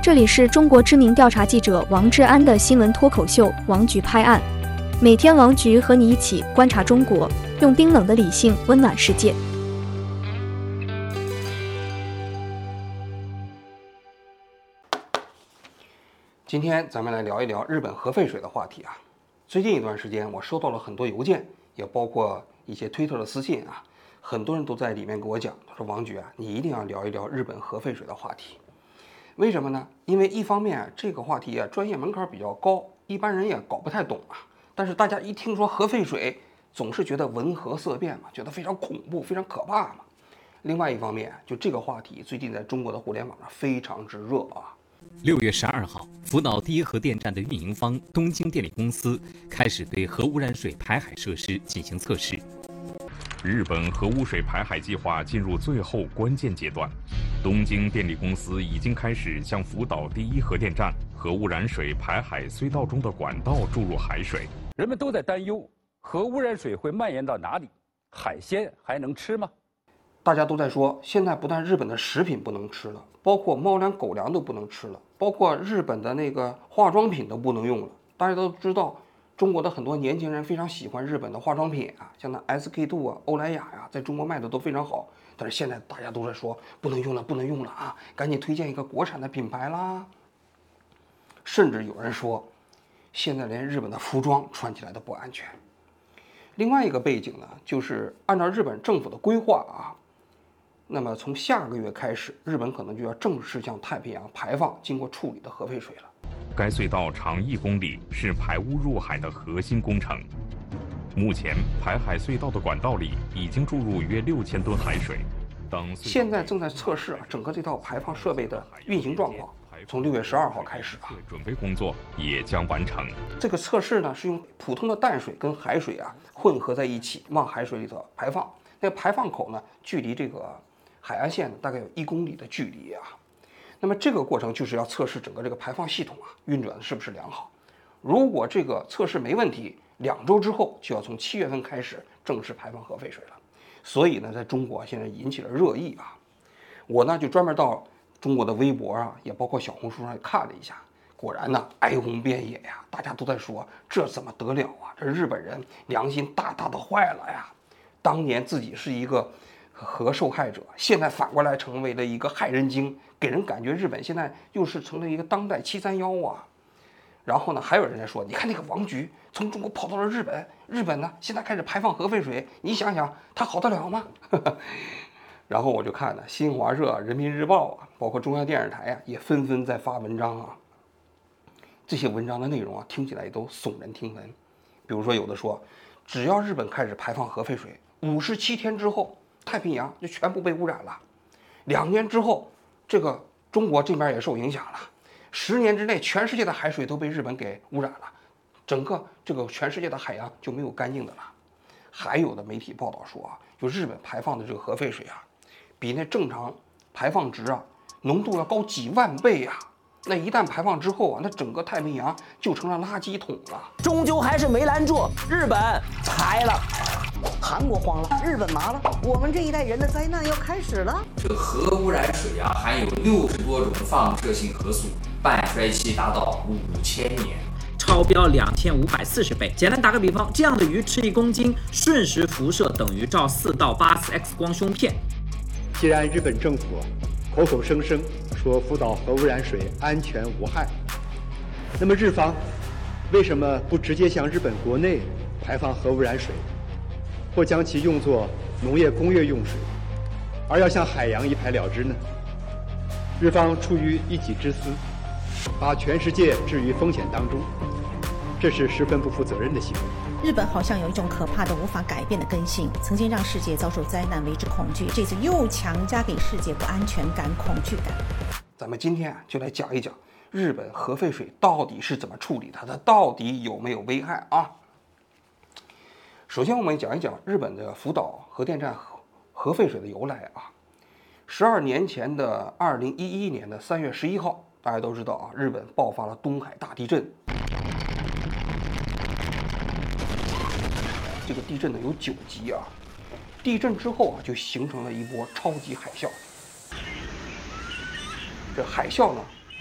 这里是中国知名调查记者王志安的新闻脱口秀《王局拍案》，每天王局和你一起观察中国，用冰冷的理性温暖世界。 今天咱们来聊一聊日本核废水的话题啊。最近一段时间，我收到了很多邮件，也包括一些推特的私信啊，很多人都在里面给我讲，他说王局啊，你一定要聊一聊日本核废水的话题。为什么呢？因为一方面这个话题啊，专业门槛比较高，一般人也搞不太懂啊。但是大家一听说核废水，总是觉得闻核色变嘛，觉得非常恐怖、非常可怕嘛。另外一方面，就这个话题最近在中国的互联网上非常之热啊。 6月12号，福岛第一核电站的运营方东京电力公司开始对核污染水排海设施进行测试。 日本核污水排海计划进入最后关键阶段，东京电力公司已经开始向福岛第一核电站核污染水排海隧道中的管道注入海水。 人们都在担忧核污染水会蔓延到哪里，海鲜还能吃吗？ 大家都在说，现在不但日本的食品不能吃了，包括猫粮、狗粮都不能吃了，包括日本的那个化妆品都不能用了。大家都知道，中国的很多年轻人非常喜欢日本的化妆品啊，像那 SK-II 啊、欧莱雅呀，在中国卖的都非常好。但是现在大家都在说不能用了，不能用了啊，赶紧推荐一个国产的品牌啦。甚至有人说，现在连日本的服装穿起来都不安全。另外一个背景呢，就是按照日本政府的规划啊，那么从下个月开始，日本可能就要正式向太平洋排放经过处理的核废水了。 该隧道长1公里，是排污入海的核心工程。目前，排海隧道的管道里已经注入约6000吨海水。 现在正在测试整个这套排放设备的运行状况。从6月12号开始啊， 准备工作也将完成。 这个测试呢，是用普通的淡水跟海水啊混合在一起，往海水里头排放。那个排放口呢，距离这个海岸线大概有1公里的距离啊。那么这个过程就是要测试整个这个排放系统啊运转的是不是良好。如果这个测试没问题，2周之后就要从7月份开始正式排放核废水了。所以呢，在中国现在引起了热议啊。我呢就专门到中国的微博啊，也包括小红书上看了一下，果然呢哀鸿遍野呀，大家都在说这怎么得了啊？这日本人良心大大的坏了呀！当年自己是一个核受害者，现在反过来成为了一个害人精，给人感觉日本现在又是成了一个当代731啊。然后呢，还有人在说，你看那个王局从中国跑到了日本，日本呢现在开始排放核废水，你想想他好得了吗？然后我就看了新华社、人民日报啊，包括中央电视台啊，也纷纷在发文章啊。这些文章的内容啊，听起来也都耸人听闻。比如说，有的说，只要日本开始排放核废水，57天之后，太平洋就全部被污染了。2年之后，这个中国这边也受影响了。10年之内，全世界的海水都被日本给污染了，整个这个全世界的海洋就没有干净的了。还有的媒体报道说啊，就日本排放的这个核废水啊，比那正常排放值啊浓度要高几万倍啊！那一旦排放之后啊，那整个太平洋就成了垃圾桶了。 终究还是没拦住，日本裁了，韩国慌了，日本麻了，我们这一代人的灾难要开始了。 这个核污染水啊，含有60多种放射性核素，半衰期达到5000年。 超标2540倍。简单打个比方，这样的鱼吃1公斤，瞬时辐射等于照4到8次 X 光胸片。 既然日本政府口口声声说福岛核污染水安全无害，那么日方为什么不直接向日本国内排放核污染水，或将其用作农业工业用水，而要向海洋一排了之呢？日方出于一己之私，把全世界置于风险当中，这是十分不负责任的行为。 日本好像有一种可怕的无法改变的根性，曾经让世界遭受灾难为之恐惧，这次又强加给世界不安全感、恐惧感。 咱们今天就来讲一讲日本核废水到底是怎么处理它到底有没有危害啊？首先我们讲一讲日本的福岛核电站核废水的由来啊。12年前的2011年的3月11号，大家都知道啊，日本爆发了东海大地震。这个地震呢有9级啊。地震之后啊，就形成了一波超级海啸。这海啸呢，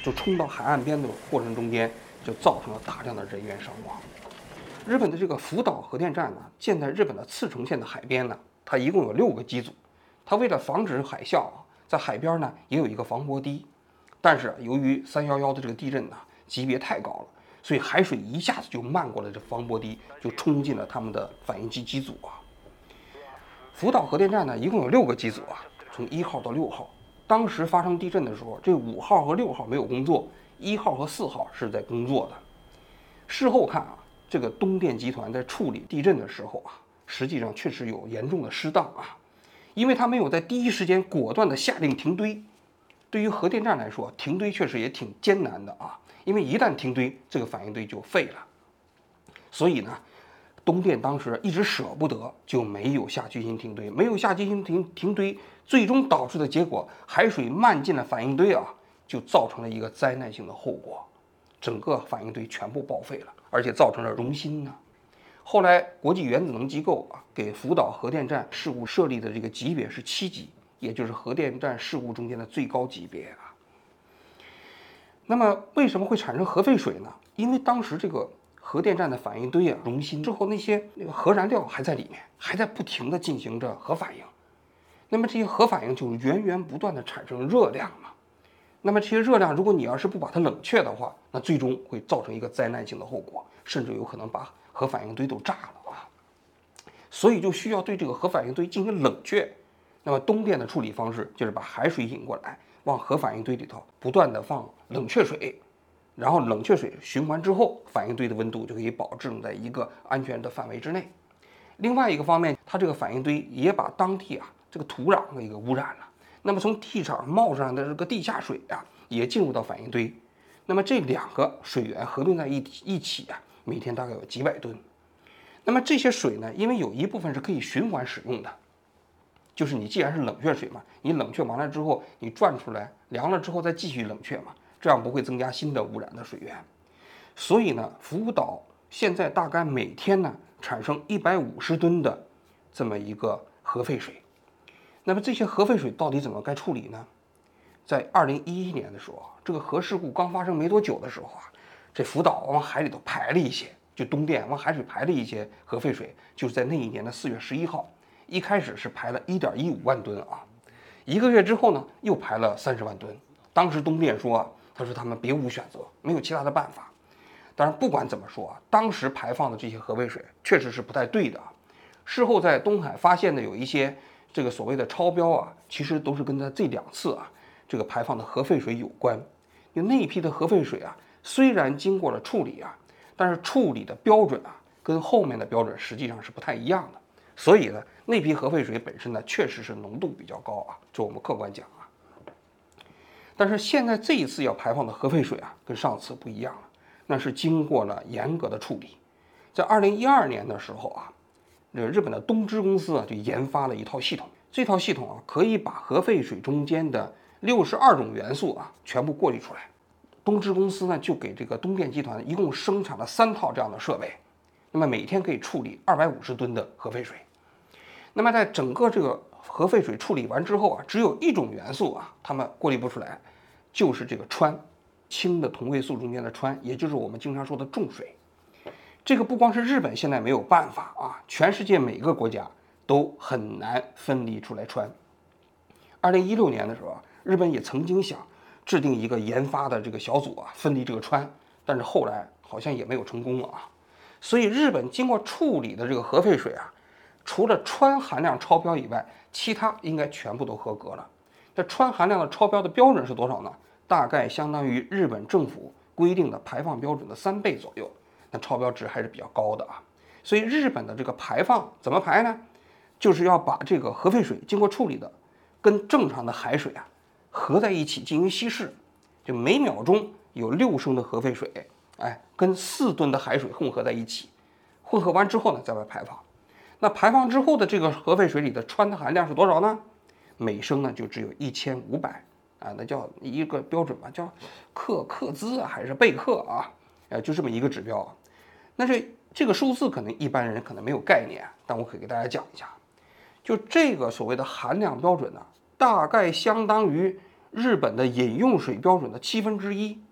就冲到海岸边的过程中间，就造成了大量的人员伤亡。日本的这个福岛核电站呢，建在日本的茨城县的海边呢，它一共有6个机组。它为了防止海啸啊，在海边呢也有一个防波堤。但是由于311的这个地震呢级别太高了，所以海水一下子就漫过了这防波堤，就冲进了他们的反应机机组啊。福岛核电站呢一共有6个机组啊，从1号到6号。当时发生地震的时候，这5号和6号没有工作，1号和4号是在工作的。事后看啊，这个东电集团在处理地震的时候啊，实际上确实有严重的失当啊，因为他没有在第一时间果断的下令停堆。对于核电站来说，停堆确实也挺艰难的啊，因为一旦停堆，这个反应堆就废了。所以呢，东电当时一直舍不得，就没有下决心停堆，没有下决心停堆，最终导致的结果，海水漫进了反应堆啊，就造成了一个灾难性的后果，整个反应堆全部报废了，而且造成了熔芯呢。后来国际原子能机构啊，给福岛核电站事故设立的这个级别是7级，也就是核电站事故中间的最高级别啊。那么为什么会产生核废水呢？因为当时这个核电站的反应堆啊熔芯之后，那个核燃料还在里面，还在不停地进行着核反应。那么这些核反应就源源不断地产生热量嘛。那么这些热量，如果你要是不把它冷却的话，那最终会造成一个灾难性的后果，甚至有可能把核反应堆都炸了啊。所以就需要对这个核反应堆进行冷却。那么东电的处理方式就是把海水引过来，往核反应堆里头不断地放冷却水，然后冷却水循环之后，反应堆的温度就可以保证在一个安全的范围之内。另外一个方面，它这个反应堆也把当地啊这个土壤给污染了。那么从地上冒上来的这个地下水啊，也进入到反应堆。那么这2个水源合并在一起啊，每天大概有几百吨。那么这些水呢，因为有一部分是可以循环使用的，就是你既然是冷却水嘛，你冷却完了之后，你转出来凉了之后再继续冷却嘛，这样不会增加新的污染的水源。所以呢，福岛现在大概每天呢产生150吨的这么一个核废水。那么这些核废水到底怎么该处理呢？在2011年的时候，这个核事故刚发生没多久的时候啊，这福岛往海里头排了一些，就东电往海水排了一些核废水，就是在那一年的4月11号，一开始是排了1.15万吨啊，1个月之后呢，又排了30万吨。当时东电说啊，他说他们别无选择，没有其他的办法。当然，不管怎么说啊，当时排放的这些核废水确实是不太对的。事后在东海发现的有一些这个所谓的超标啊，其实都是跟它这2次啊这个排放的核废水有关。因为那一批的核废水啊，虽然经过了处理啊，但是处理的标准啊，跟后面的标准实际上是不太一样的。所以呢，那批核废水本身呢，确实是浓度比较高啊，这我们客观讲啊。但是现在这一次要排放的核废水啊，跟上次不一样了，那是经过了严格的处理。在2012年的时候啊，这个日本的东芝公司啊，就研发了一套系统。这套系统啊，可以把核废水中间的62种元素啊，全部过滤出来。东芝公司呢，就给这个东电集团一共生产了3套这样的设备，那么每天可以处理250吨的核废水。那么在整个这个核废水处理完之后啊，只有1种元素啊，它们过滤不出来，就是这个氚，氢的同位素中间的氚，也就是我们经常说的重水。这个不光是日本现在没有办法啊，全世界每个国家都很难分离出来氚。2016年的时候啊，日本也曾经想制定一个研发的这个小组啊，分离这个氚，但是后来好像也没有成功了啊。所以日本经过处理的这个核废水啊，除了氚含量超标以外，其他应该全部都合格了。这氚含量的超标的标准是多少呢？大概相当于日本政府规定的排放标准的3倍左右，那超标值还是比较高的啊。所以日本的这个排放怎么排呢？就是要把这个核废水经过处理的跟正常的海水啊合在一起进行稀释，就每秒钟有6升的核废水，跟4吨的海水混合在一起，混合完之后呢，再排放。那排放之后的这个核废水里的氚的含量是多少呢？每升呢就只有1500啊，那叫一个标准吧，叫克兹啊还是贝克啊，就这么一个指标。那这个数字可能一般人可能没有概念，但我可以给大家讲一下，就这个所谓的含量标准呢，大概相当于日本的饮用水标准的1/7。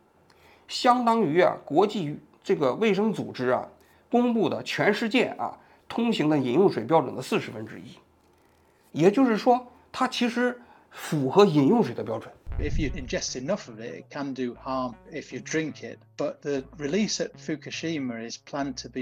相当于国际这个卫生组织公布的全世界通行的饮用水标准的1/40。也就是说，它其实符合饮用水的标准。 If you ingest enough of it, it can do harm if you drink it. But the release at Fukushima is planned to be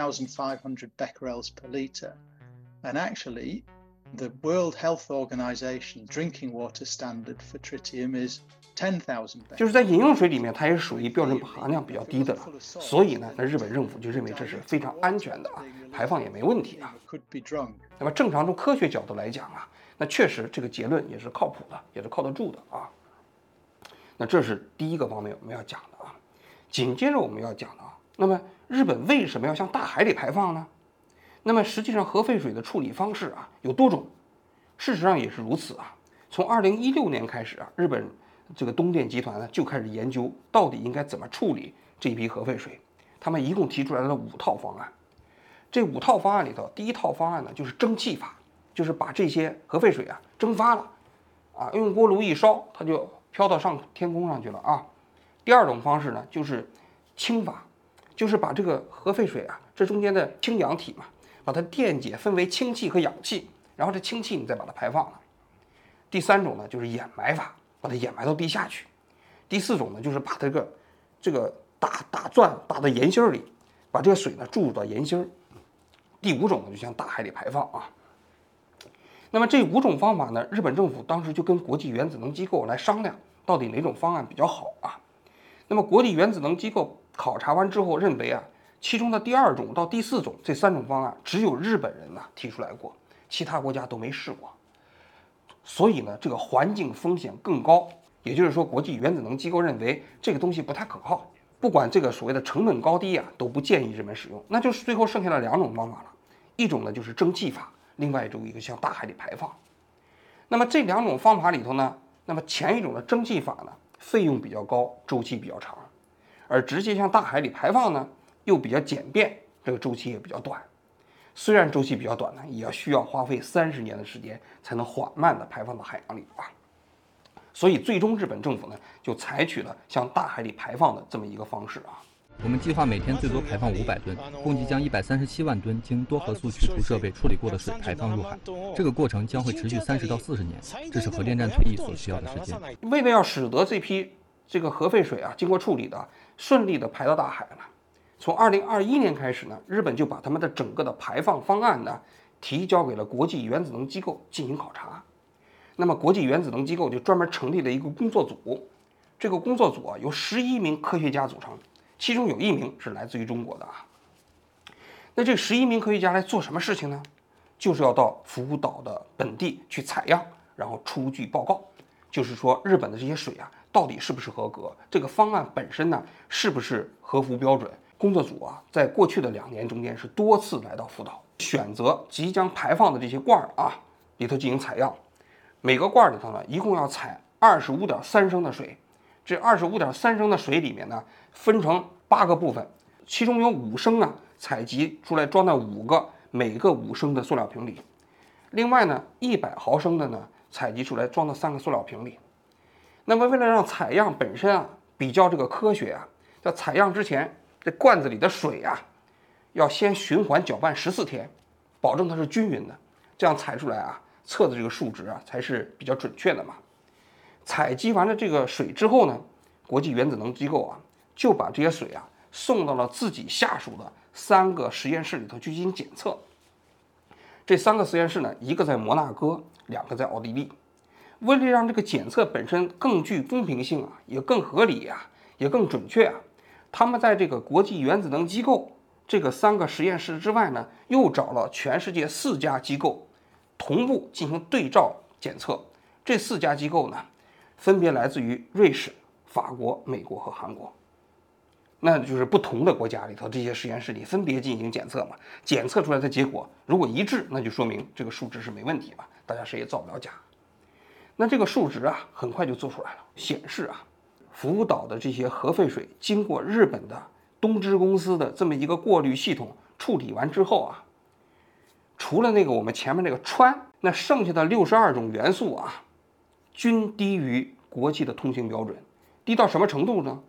1,500 becquerels per litre. And actually, the World Health Organization drinking water standard for tritium is 10,000 becquerels. 就是在饮用水里面，它也属于标准含量比较低的了。所以呢，那日本政府就认为这是非常安全的排放也没问题那么正常从科学角度来讲那确实这个结论也是靠谱的，也是靠得住的那这是第一个方面我们要讲的紧接着我们要讲的那么日本为什么要向大海里排放呢？那么实际上核废水的处理方式有多种，事实上也是如此从2016年开始日本这个东电集团呢就开始研究到底应该怎么处理这一批核废水。他们一共提出来了5套方案。这5套方案里头，第一套方案呢就是蒸汽法，就是把这些核废水蒸发了用锅炉一烧，它就飘到天空上去了第二种方式呢就是氢法，就是把这个核废水这中间的氢氧体嘛，把它电解分为氢气和氧气，然后这氢气你再把它排放了。第3种呢就是掩埋法，把它掩埋到地下去。第4种呢就是把这个打钻打到岩芯里，把这个水呢注入到岩芯。第5种呢就向大海里排放那么这5种方法呢，日本政府当时就跟国际原子能机构来商量，到底哪种方案比较好那么国际原子能机构考察完之后认为其中的第2种到第4种这3种方案只有日本人提出来过，其他国家都没试过，所以呢这个环境风险更高。也就是说，国际原子能机构认为这个东西不太可靠，不管这个所谓的成本高低都不建议日本使用。那就是最后剩下了2种方法了，一种呢就是蒸汽法，另外一个向大海里排放。那么这2种方法里头呢，那么前一种的蒸汽法呢费用比较高，周期比较长，而直接向大海里排放呢又比较简便，这个周期也比较短。虽然周期比较短呢，也需要花费30年的时间才能缓慢的排放到海洋里所以最终日本政府呢就采取了向大海里排放的这么一个方式我们计划每天最多排放500吨，共计将137万吨经多核素取除设备处理过的水排放入海。这个过程将会持续30到40年，这是核电站退役所需要的时间。 为了要使得这个核废水经过处理的顺利的排到大海呢，从2021年开始呢，日本就把他们的整个的排放方案呢提交给了国际原子能机构进行考察。那么国际原子能机构就专门成立了一个工作组，这个工作组由11名科学家组成，其中有1名是来自于中国的那这11名科学家来做什么事情呢？就是要到福岛的本地去采样，然后出具报告，就是说日本的这些水到底是不是合格，这个方案本身呢是不是合乎标准。工作组在过去的2年中间是多次来到福岛，选择即将排放的这些罐里头进行采样。每个罐里头呢一共要采25.3升的水，这25.3升的水里面呢分成8个部分，其中有5升采集出来装在5个每个5升的塑料瓶里，另外呢100毫升的呢采集出来装到3个塑料瓶里。那么为了让采样本身比较这个科学在采样之前，这罐子里的水要先循环搅拌14天，保证它是均匀的，这样采出来测的这个数值才是比较准确的嘛。采集完了这个水之后呢，国际原子能机构就把这些水送到了自己下属的3个实验室里头去进行检测。这3个实验室呢，一个在摩纳哥，2个在奥地利。为了让这个检测本身更具公平性也更合理也更准确他们在这个国际原子能机构这个3个实验室之外呢，又找了全世界4家机构同步进行对照检测。这4家机构呢，分别来自于瑞士、法国、美国和韩国。那就是不同的国家里头这些实验室里分别进行检测嘛，检测出来的结果如果一致，那就说明这个数值是没问题嘛，大家谁也造不了假。那这个数值很快就做出来了，显示福岛的这些核废水经过日本的东芝公司的这么一个过滤系统处理完之后除了那个我们前面那个氚，那剩下的62种元素均低于国际的通行标准。低到什么程度呢？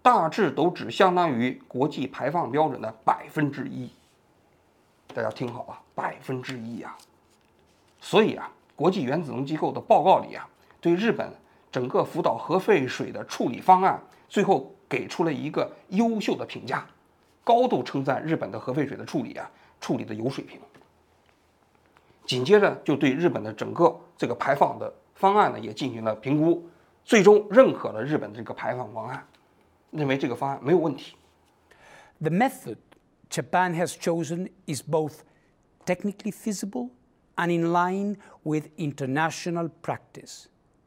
大致都只相当于国际排放标准的1%。大家听好了，1%啊！所以啊，国际原子能机构的报告里啊，对日本整个福岛核废水的处理方案，最后给出了一个优秀的评价，高度称赞日本的核废水的处理的有水平。紧接着就对日本的整个这个排放的方案呢也进行了评估，最终认可了日本的这个排放方案，认为这个方案没有问题。 The method Japan has chosen is both technically feasible and in line with international practice,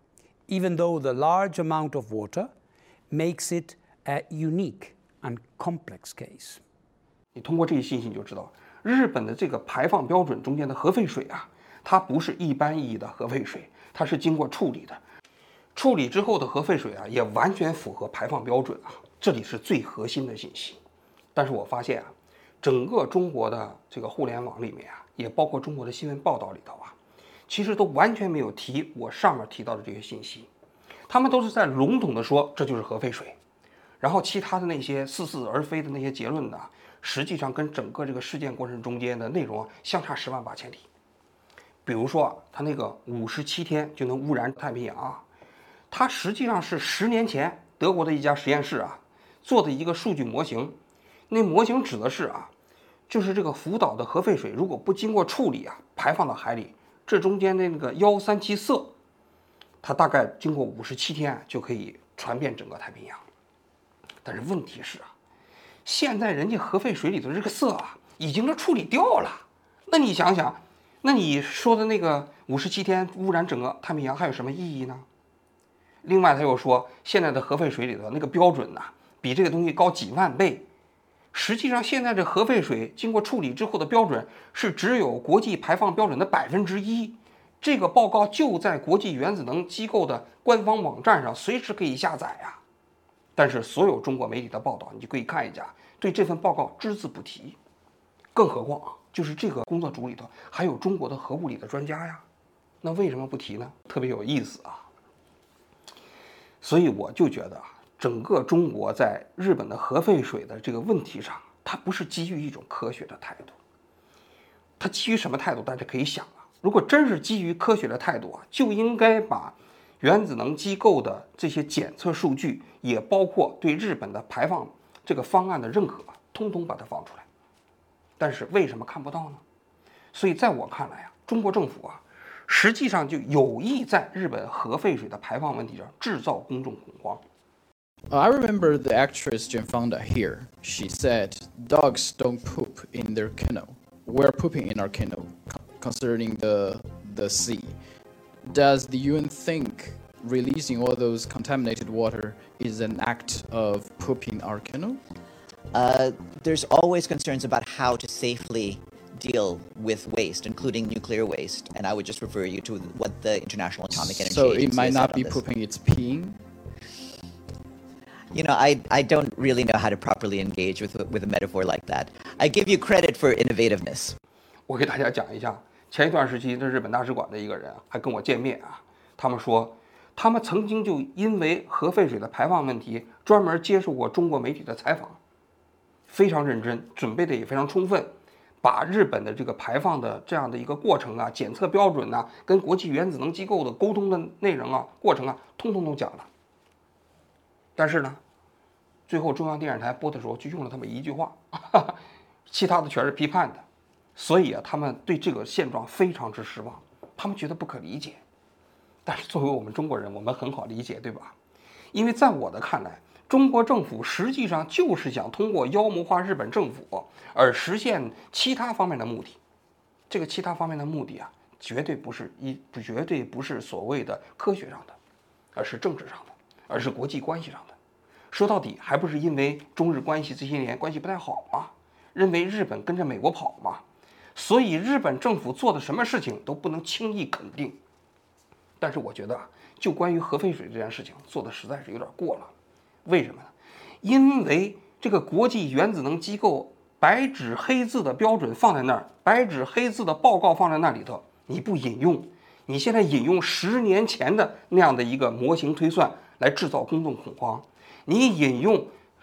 even though the large amount of water makes it a unique and complex case. 你通过这些信息你就知道，日本的这个排放标准中间的核废水啊，它不是一般意义的核废水，它是经过处理的。处理之后的核废水啊，也完全符合排放标准啊，这里是最核心的信息。但是我发现啊，整个中国的这个互联网里面啊，也包括中国的新闻报道里头啊，其实都完全没有提我上面提到的这些信息，他们都是在笼统的说这就是核废水，然后其他的那些似是而非的那些结论呢，实际上跟整个这个事件过程中间的内容相差10万8千里。比如说啊，他那个57天就能污染太平洋啊，它实际上是10年前德国的一家实验室啊做的一个数据模型。那模型指的是啊，就是这个福岛的核废水如果不经过处理啊，排放到海里，这中间的那个137色，它大概经过57天就可以传遍整个太平洋。但是问题是啊，现在人家核废水里头这个色啊，已经是处理掉了。那你想想，那你说的那个57天污染整个太平洋还有什么意义呢？另外他又说，现在的核废水里头那个标准啊，比这个东西高几万倍。实际上，现在这核废水经过处理之后的标准是只有国际排放标准的1%。这个报告就在国际原子能机构的官方网站上随时可以下载啊。但是所有中国媒体的报道，你就可以看一下，对这份报告只字不提。更何况啊，就是这个工作组里头还有中国的核物理的专家呀，那为什么不提呢？特别有意思啊。所以我就觉得啊，整个中国在日本的核废水的这个问题上，它不是基于一种科学的态度，它基于什么态度？大家可以想啊，如果真是基于科学的态度啊，就应该把原子能机构的这些检测数据，也包括对日本的排放这个方案的认可，通通把它放出来。但是为什么看不到呢？所以在我看来啊，中国政府啊，实际上就有意在日本核废水的排放问题上制造公众恐慌。 I remember the actress Jane Fonda here. She said, "Dogs don't poop in their kennel. We're pooping in our kennel, considering the sea." Does the UN think releasing all those contaminated water is an act of pooping our kennel? There's always concerns about how to safely deal with waste, including nuclear waste, and I would just refer you to what the International Atomic Energy So Agency it might has not said be on this. pooping, it's peeing? You know, I don't really know how to properly engage with a metaphor like that. I give you credit for innovativeness. 我给大家讲一下，前一段时期的日本大使馆的一个人还跟我见面啊，他们说他们曾经就因为核废水的排放问题专门接受过中国媒体的采访，非常认真，准备的也非常充分，把日本的这个排放的这样的一个过程啊、检测标准啊、跟国际原子能机构的沟通的内容啊、过程啊，通通都讲了。但是呢，最后中央电视台播的时候就用了他们一句话，其他的全是批判的。所以啊，他们对这个现状非常之失望，他们觉得不可理解。但是作为我们中国人，我们很好理解，对吧？因为在我的看来，中国政府实际上就是想通过妖魔化日本政府而实现其他方面的目的。这个其他方面的目的啊，绝对不是所谓的科学上的，而是政治上的，而是国际关系上的。说到底，还不是因为中日关系这些年关系不太好吗？认为日本跟着美国跑嘛，所以日本政府做的什么事情都不能轻易肯定。但是我觉得，就关于核废水这件事情做的实在是有点过了。为什么呢？因为这个国际原子能机构白纸黑字的标准放在那儿，白纸黑字的报告放在那里头，你不引用，你现在引用10年前的那样的一个模型推算来制造公众恐慌，你引用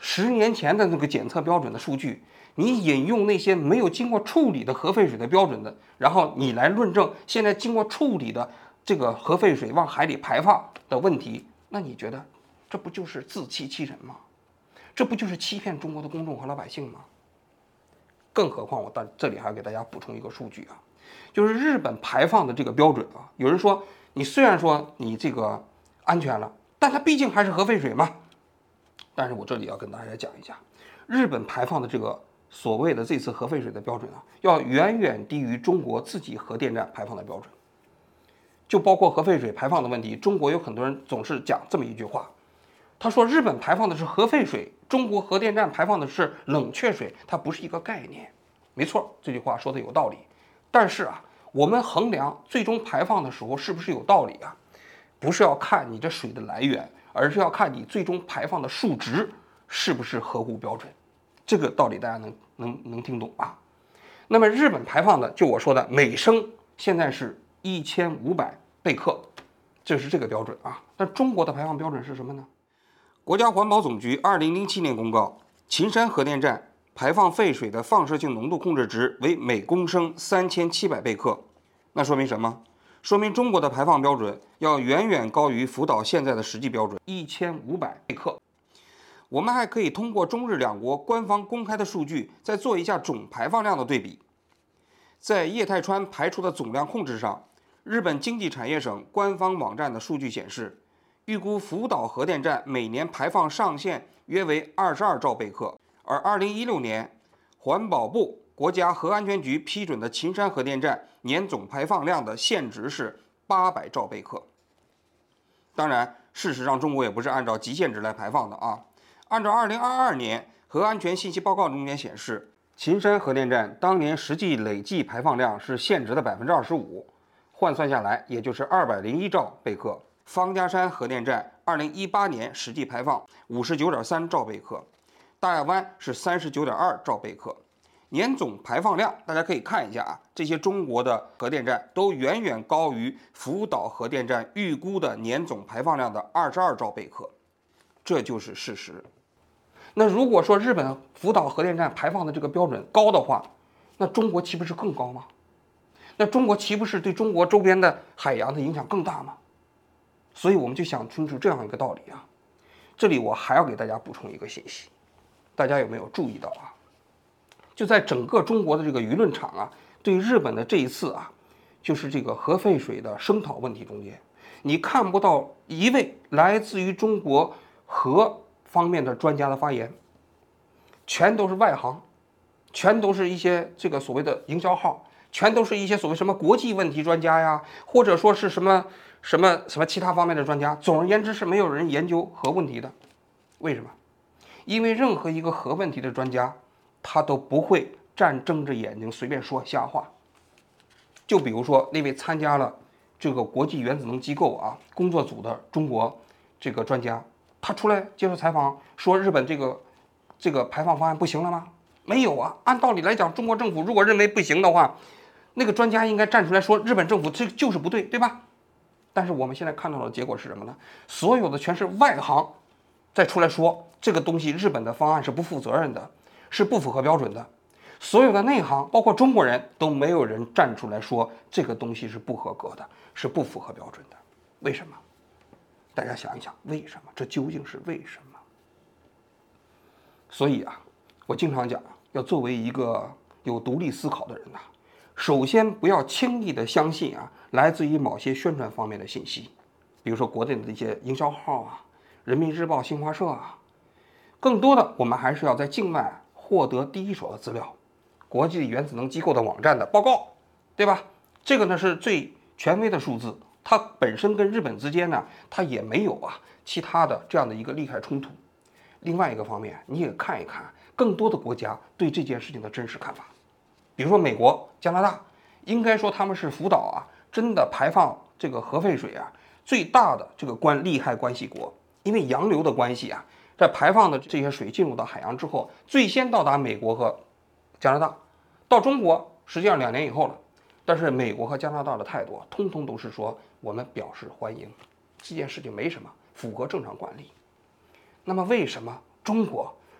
10年前的那个检测标准的数据，你引用那些没有经过处理的核废水的标准的，然后你来论证现在经过处理的这个核废水往海里排放的问题，那你觉得这不就是自欺欺人吗？这不就是欺骗中国的公众和老百姓吗？更何况我这里还要给大家补充一个数据啊，就是日本排放的这个标准啊，有人说你虽然说你这个安全了，但它毕竟还是核废水嘛。但是我这里要跟大家讲一下，日本排放的这个所谓的这次核废水的标准啊，要远远低于中国自己核电站排放的标准。就包括核废水排放的问题，中国有很多人总是讲这么一句话，他说日本排放的是核废水，中国核电站排放的是冷却水，它不是一个概念。没错，这句话说的有道理。但是啊，我们衡量最终排放的时候是不是有道理啊，不是要看你这水的来源，而是要看你最终排放的数值是不是合乎标准。这个道理大家能听懂啊？那么日本排放的，就我说的每升现在是1500贝克，这是这个标准啊。那中国的排放标准是什么呢？国家环保总局2007年公告，秦山核电站排放废水的放射性浓度控制值为每公升3700贝克。那说明什么？说明中国的排放标准要远远高于福岛现在的实际标准1500贝克。我们还可以通过中日两国官方公开的数据，再做一下总排放量的对比。在液态氚排出的总量控制上，日本经济产业省官方网站的数据显示，预估福岛核电站每年排放上限约为22兆贝克，而2016年环保部国家核安全局批准的秦山核电站年总排放量的限值是800兆贝克。当然，事实上中国也不是按照极限值来排放的啊。按照2022年核安全信息报告中间显示，秦山核电站当年实际累计排放量是限值的25%，换算下来也就是201兆贝克。方家山核电站2018年实际排放59.3兆贝克，大亚湾是39.2兆贝克。年总排放量大家可以看一下啊，这些中国的核电站都远远高于福岛核电站预估的年总排放量的22兆贝克，这就是事实。那如果说日本福岛核电站排放的这个标准高的话，那中国岂不是更高吗？那中国岂不是对中国周边的海洋的影响更大吗？所以我们就想清楚这样一个道理啊。这里我还要给大家补充一个信息，大家有没有注意到啊？就在整个中国的这个舆论场啊，对日本的这一次啊，就是这个核废水的声讨问题中间，你看不到一位来自于中国核方面的专家的发言，全都是外行，全都是一些这个所谓的营销号，全都是一些所谓什么国际问题专家呀，或者说是什么其他方面的专家。总而言之，是没有人研究核问题的。为什么？因为任何一个核问题的专家，他都不会睁着眼睛随便说瞎话。就比如说那位参加了这个国际原子能机构啊工作组的中国这个专家，他出来接受采访说日本这个排放方案不行了吗？没有啊。按道理来讲，中国政府如果认为不行的话，那个专家应该站出来说日本政府这就是不对，对吧？但是我们现在看到的结果是什么呢？所有的全是外行再出来说这个东西日本的方案是不负责任的，是不符合标准的。所有的内行包括中国人都没有人站出来说这个东西是不合格的，是不符合标准的。为什么？大家想一想，为什么？这究竟是为什么？所以啊，我经常讲，要作为一个有独立思考的人呐，首先不要轻易的相信啊来自于某些宣传方面的信息，比如说国内的一些营销号啊、人民日报、新华社啊。更多的，我们还是要在境外获得第一手的资料，国际原子能机构的网站的报告，对吧？这个呢是最权威的数字，它本身跟日本之间呢，它也没有啊其他的这样的一个利害冲突。另外一个方面，你也看一看更多的国家对这件事情的真实看法，比如说美国、加拿大，应该说他们是福岛啊真的排放这个核废水啊最大的这个利害关系国，因为洋流的关系啊，在排放的这些水进入到海洋之后，最先到达美国和加拿大，到中国实际上2年以后了。但是美国和加拿大的态度通通都是说我们表示欢迎，这件事情没什么，符合正常惯例。那么为什么中国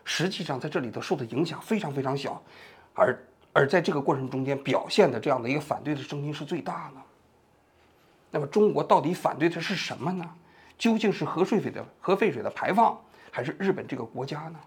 实际上在这里头受的影响非常非常小，而在这个过程中间表现的这样的一个反对的声音是最大的。那么中国到底反对的是什么呢？究竟是核废水的排放，还是日本这个国家呢？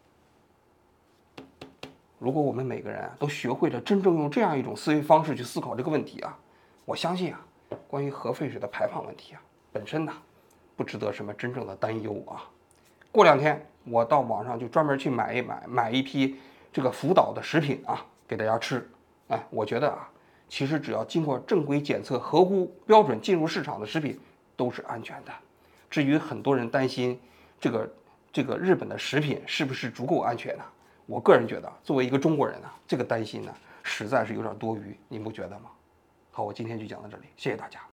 如果我们每个人都学会了真正用这样一种思维方式去思考这个问题啊，我相信啊，关于核废水的排放问题啊，本身呢，不值得什么真正的担忧啊。过2天我到网上就专门去买一批这个福岛的食品啊，给大家吃。哎，我觉得啊，其实只要经过正规检测、合乎标准进入市场的食品都是安全的。至于很多人担心这个日本的食品是不是足够安全呢？我个人觉得，作为一个中国人呢，这个担心呢，实在是有点多余，您不觉得吗？好，我今天就讲到这里，谢谢大家。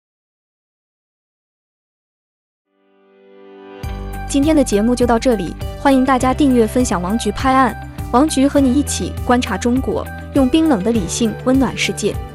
今天的节目就到这里，欢迎大家订阅分享王菊拍案，王菊和你一起观察中国，用冰冷的理性温暖世界。